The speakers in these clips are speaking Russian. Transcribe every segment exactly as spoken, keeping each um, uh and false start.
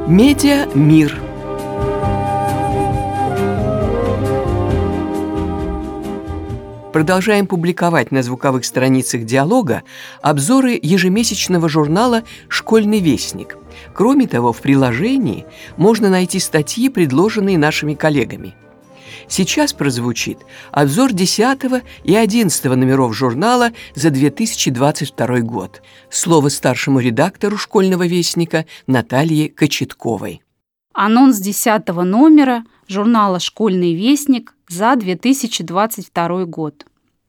Медиа-мир. Продолжаем публиковать на звуковых страницах «Диалога» обзоры ежемесячного журнала «Школьный вестник». Кроме того, в приложении можно найти статьи, предложенные нашими коллегами. Сейчас прозвучит обзор десятого и одиннадцатого номеров журнала за две тысячи двадцать второй год. Слово старшему редактору «Школьного вестника» Наталье Кочетковой. Анонс десятого номера журнала «Школьный вестник» за две тысячи двадцать второй год.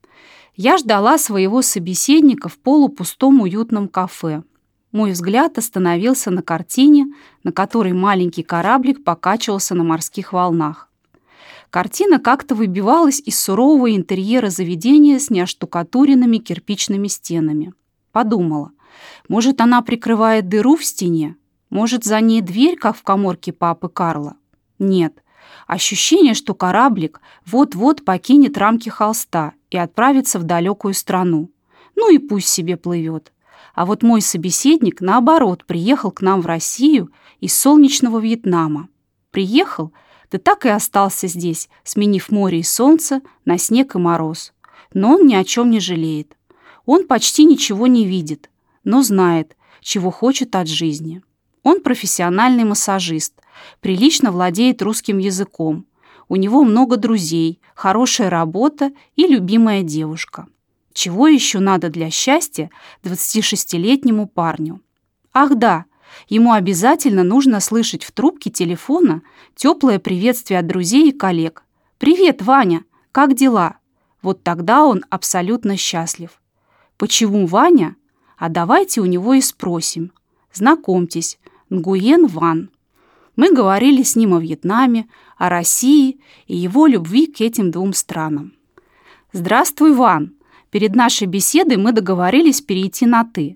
Я ждала своего собеседника в полупустом уютном кафе. Мой взгляд остановился на картине, на которой маленький кораблик покачивался на морских волнах. Картина как-то выбивалась из сурового интерьера заведения с неоштукатуренными кирпичными стенами. Подумала, может, она прикрывает дыру в стене? Может, за ней дверь, как в каморке папы Карла? Нет. Ощущение, что кораблик вот-вот покинет рамки холста и отправится в далекую страну. Ну и пусть себе плывет. А вот мой собеседник, наоборот, приехал к нам в Россию из солнечного Вьетнама. Приехал, да так и остался здесь, сменив море и солнце на снег и мороз. Но он ни о чем не жалеет. Он почти ничего не видит, но знает, чего хочет от жизни. Он профессиональный массажист, прилично владеет русским языком. У него много друзей, хорошая работа и любимая девушка. Чего еще надо для счастья двадцатишестилетнему парню? Ах да, ему обязательно нужно слышать в трубке телефона теплое приветствие от друзей и коллег. «Привет, Ваня! Как дела?» Вот тогда он абсолютно счастлив. Почему Ваня? А давайте у него и спросим. Знакомьтесь, Нгуен Ван. Мы говорили с ним о Вьетнаме, о России и его любви к этим двум странам. «Здравствуй, Ван!» Перед нашей беседой мы договорились перейти на «ты».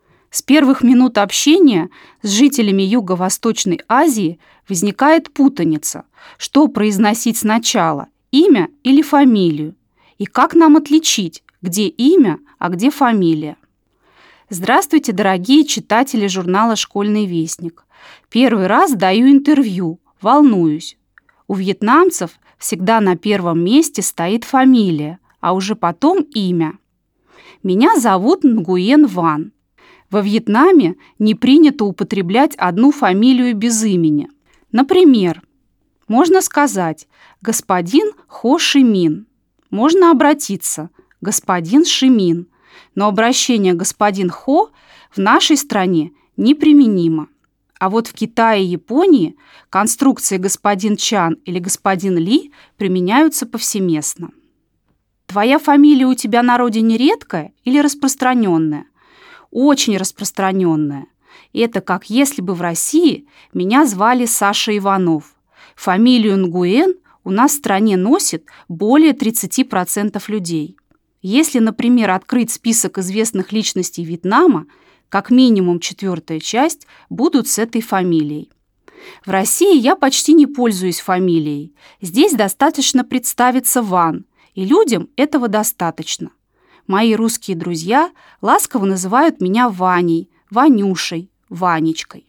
С первых минут общения с жителями Юго-Восточной Азии возникает путаница, что произносить сначала, имя или фамилию, и как нам отличить, где имя, а где фамилия. Здравствуйте, дорогие читатели журнала «Школьный вестник». Первый раз даю интервью, волнуюсь. У вьетнамцев всегда на первом месте стоит фамилия, а уже потом имя. Меня зовут Нгуен Ван. Во Вьетнаме не принято употреблять одну фамилию без имени. Например, можно сказать «господин Хо Ши Мин». Можно обратиться «господин Ши Мин», но обращение «господин Хо» в нашей стране неприменимо. А вот в Китае и Японии конструкции «господин Чан» или «господин Ли» применяются повсеместно. Твоя фамилия у тебя на родине редкая или распространенная? Очень распространенная. Это как если бы в России меня звали Саша Иванов. Фамилию Нгуен у нас в стране носит более тридцати процентов людей. Если, например, открыть список известных личностей Вьетнама, как минимум четвертая часть будут с этой фамилией. В России я почти не пользуюсь фамилией. Здесь достаточно представиться Ван, и людям этого достаточно. Мои русские друзья ласково называют меня Ваней, Ванюшей, Ванечкой.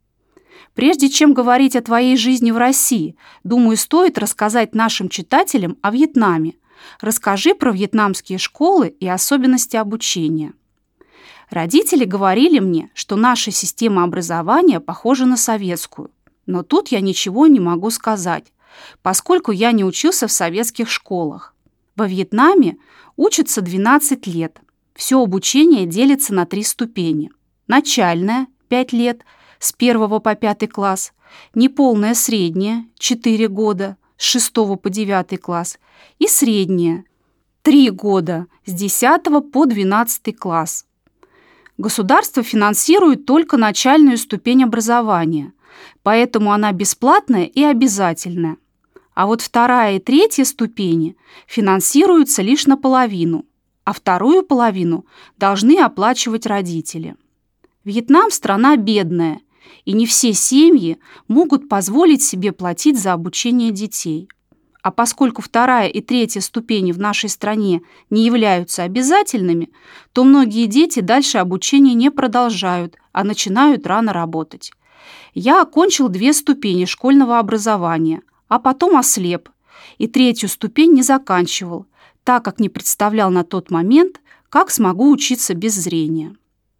Прежде чем говорить о твоей жизни в России, думаю, стоит рассказать нашим читателям о Вьетнаме. Расскажи про вьетнамские школы и особенности обучения. Родители говорили мне, что наша система образования похожа на советскую, но тут я ничего не могу сказать, поскольку я не учился в советских школах. Во Вьетнаме учатся двенадцать лет. Все обучение делится на три ступени. Начальная – пять лет, с первого по пятый класс. Неполная средняя – четыре года, с шестого по девятый класс. И средняя – три года, с десятого по двенадцатый класс. Государство финансирует только начальную ступень образования, поэтому она бесплатная и обязательная. А вот вторая и третья ступени финансируются лишь наполовину, а вторую половину должны оплачивать родители. Вьетнам – страна бедная, и не все семьи могут позволить себе платить за обучение детей. А поскольку вторая и третья ступени в нашей стране не являются обязательными, то многие дети дальше обучение не продолжают, а начинают рано работать. Я окончил две ступени школьного образования, а потом ослеп, и третью ступень не заканчивал, так как не представлял на тот момент, как смогу учиться без зрения.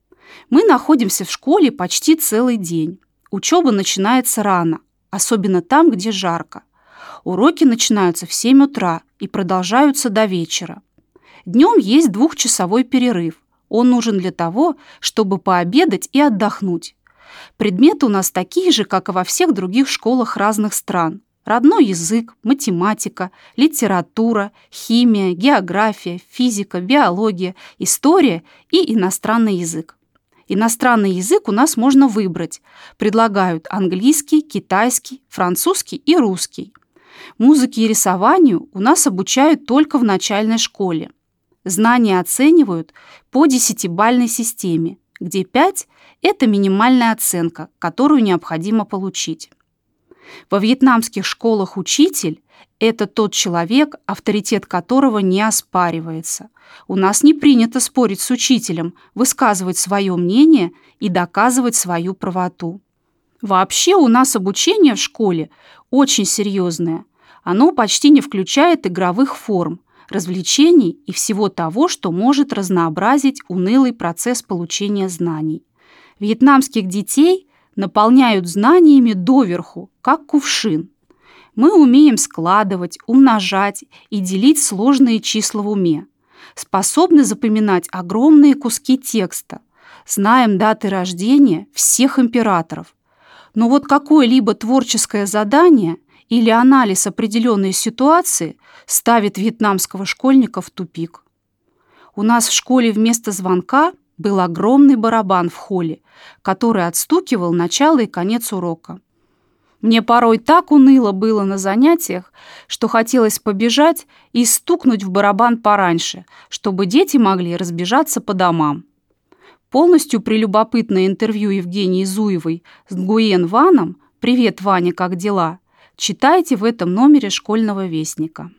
Мы находимся в школе почти целый день. Учеба начинается рано, особенно там, где жарко. Уроки начинаются в семь утра и продолжаются до вечера. Днем есть двухчасовой перерыв. Он нужен для того, чтобы пообедать и отдохнуть. Предметы у нас такие же, как и во всех других школах разных стран. Родной язык, математика, литература, химия, география, физика, биология, история и иностранный язык. Иностранный язык у нас можно выбрать. Предлагают английский, китайский, французский и русский. Музыке и рисованию у нас обучают только в начальной школе. Знания оценивают по десятибалльной системе, где пять – это минимальная оценка, которую необходимо получить. Во вьетнамских школах учитель – это тот человек, авторитет которого не оспаривается. У нас не принято спорить с учителем, высказывать свое мнение и доказывать свою правоту. Вообще у нас обучение в школе очень серьезное. Оно почти не включает игровых форм, развлечений и всего того, что может разнообразить унылый процесс получения знаний. Вьетнамских детей наполняют знаниями доверху, как кувшин. Мы умеем складывать, умножать и делить сложные числа в уме. Способны запоминать огромные куски текста. Знаем даты рождения всех императоров. Но вот какое-либо творческое задание или анализ определенной ситуации ставит вьетнамского школьника в тупик. У нас в школе вместо звонка был огромный барабан в холле, который отстукивал начало и конец урока. Мне порой так уныло было на занятиях, что хотелось побежать и стукнуть в барабан пораньше, чтобы дети могли разбежаться по домам. Полностью прелюбопытное интервью Евгении Зуевой с Нгуен Ваном «Привет, Ваня, как дела?» читайте в этом номере «Школьного вестника».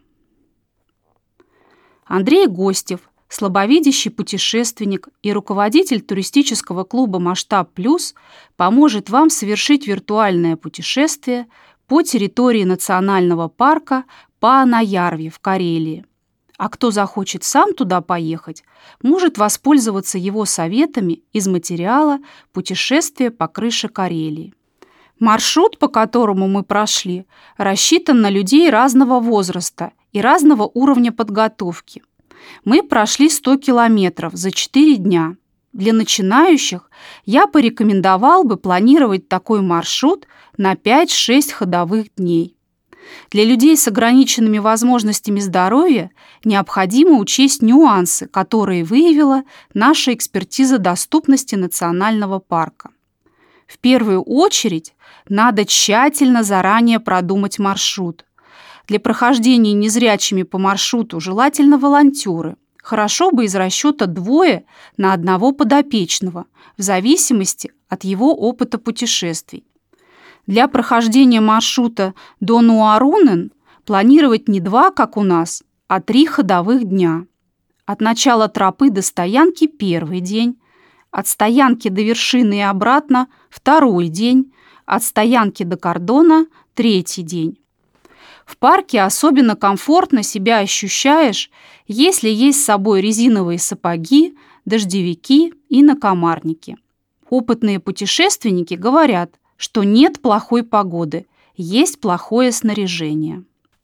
Андрей Гостев, слабовидящий путешественник и руководитель туристического клуба «Масштаб Плюс», поможет вам совершить виртуальное путешествие по территории национального парка Паанаярви в Карелии. А кто захочет сам туда поехать, может воспользоваться его советами из материала «Путешествие по крыше Карелии». Маршрут, по которому мы прошли, рассчитан на людей разного возраста и разного уровня подготовки. Мы прошли сто километров за четыре дня. Для начинающих я порекомендовал бы планировать такой маршрут на пять-шесть ходовых дней. Для людей с ограниченными возможностями здоровья необходимо учесть нюансы, которые выявила наша экспертиза доступности национального парка. В первую очередь надо тщательно заранее продумать маршрут. Для прохождения незрячими по маршруту желательно волонтеры. Хорошо бы из расчета двое на одного подопечного, в зависимости от его опыта путешествий. Для прохождения маршрута до Нуарунен планировать не два, как у нас, а три ходовых дня. От начала тропы до стоянки – первый день, от стоянки до вершины и обратно – второй день, от стоянки до кордона – третий день. В парке особенно комфортно себя ощущаешь, если есть с собой резиновые сапоги, дождевики и накомарники. Опытные путешественники говорят, что нет плохой погоды, есть плохое снаряжение.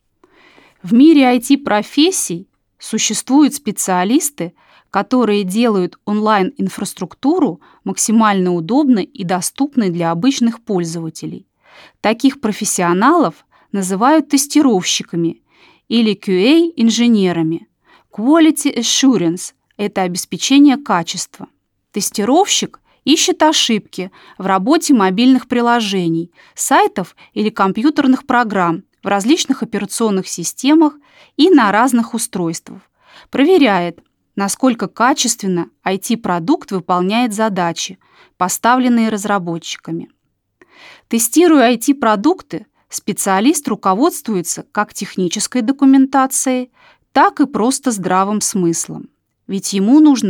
В мире ай ти-профессий существуют специалисты, которые делают онлайн-инфраструктуру максимально удобной и доступной для обычных пользователей. Таких профессионалов называют тестировщиками или кью эй-инженерами. Quality Assurance – это обеспечение качества. Тестировщик ищет ошибки в работе мобильных приложений, сайтов или компьютерных программ в различных операционных системах и на разных устройствах. Проверяет, насколько качественно ай ти-продукт выполняет задачи, поставленные разработчиками. Тестируя ай ти-продукты, специалист руководствуется как технической документацией, так и просто здравым смыслом. Ведь ему нужно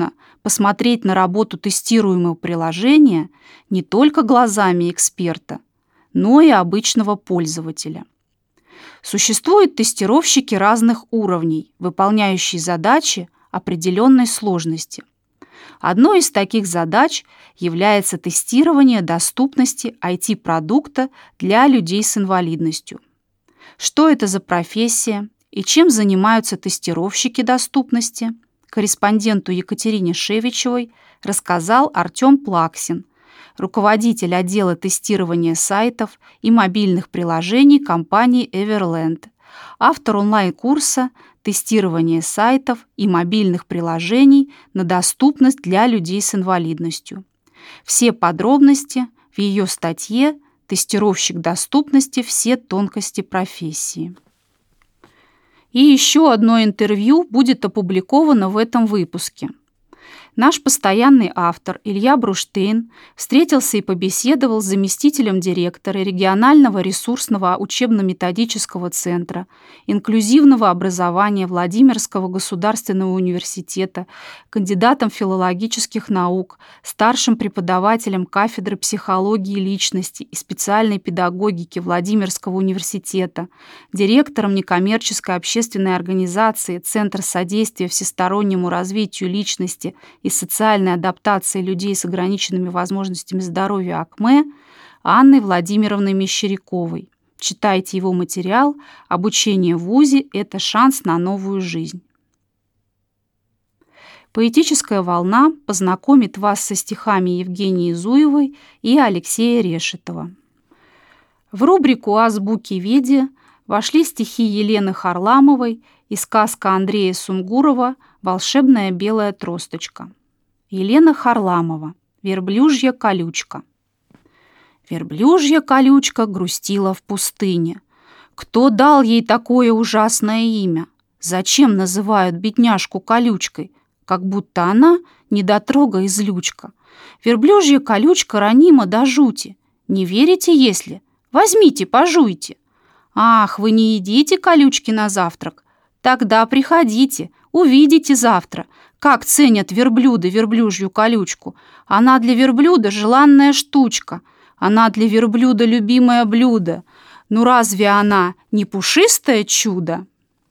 посмотреть на работу тестируемого приложения не только глазами эксперта, но и обычного пользователя. Существуют тестировщики разных уровней, выполняющие задачи определенной сложности. Одной из таких задач является тестирование доступности ай ти-продукта для людей с инвалидностью. Что это за профессия и чем занимаются тестировщики доступности, корреспонденту Екатерине Шевичевой рассказал Артем Плаксин, руководитель отдела тестирования сайтов и мобильных приложений компании Everland, автор онлайн-курса «Тестирование сайтов и мобильных приложений на доступность для людей с инвалидностью». Все подробности в ее статье «Тестировщик доступности. Все тонкости профессии». И еще одно интервью будет опубликовано в этом выпуске. Наш постоянный автор Илья Бруштейн встретился и побеседовал с заместителем директора регионального ресурсного учебно-методического центра инклюзивного образования Владимирского государственного университета, кандидатом филологических наук, старшим преподавателем кафедры психологии личности и специальной педагогики Владимирского университета, директором некоммерческой общественной организации Центр содействия всестороннему развитию личности и социальной адаптации людей с ограниченными возможностями здоровья АКМЭ Анной Владимировной Мещеряковой. Читайте его материал «Обучение в ВУЗе – это шанс на новую жизнь». Поэтическая волна познакомит вас со стихами Евгении Зуевой и Алексея Решетова. В рубрику «Азбуки Веди» вошли стихи Елены Харламовой и сказка Андрея Сунгурова «Волшебная белая тросточка». Елена Харламова. Верблюжья колючка. Верблюжья колючка грустила в пустыне. Кто дал ей такое ужасное имя? Зачем называют бедняжку колючкой? Как будто она недотрога и злючка. Верблюжья колючка ранима до жути. Не верите, если? Возьмите, пожуйте. Ах, вы не едите колючки на завтрак? Тогда приходите, увидите завтра, как ценят верблюды верблюжью колючку. Она для верблюда желанная штучка. Она для верблюда любимое блюдо. Ну разве она не пушистое чудо?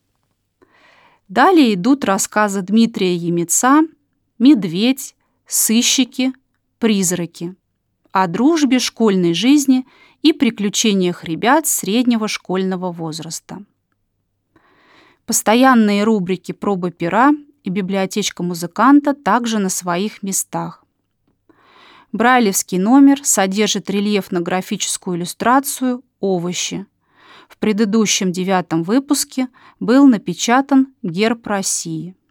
Далее идут рассказы Дмитрия Емеца «Медведь», «Сыщики», «Призраки», о дружбе, школьной жизни и приключениях ребят среднего школьного возраста. Постоянные рубрики «Проба пера» и «Библиотечка музыканта» также на своих местах. Брайлевский номер содержит рельефно-графическую иллюстрацию «Овощи». В предыдущем девятом выпуске был напечатан герб России.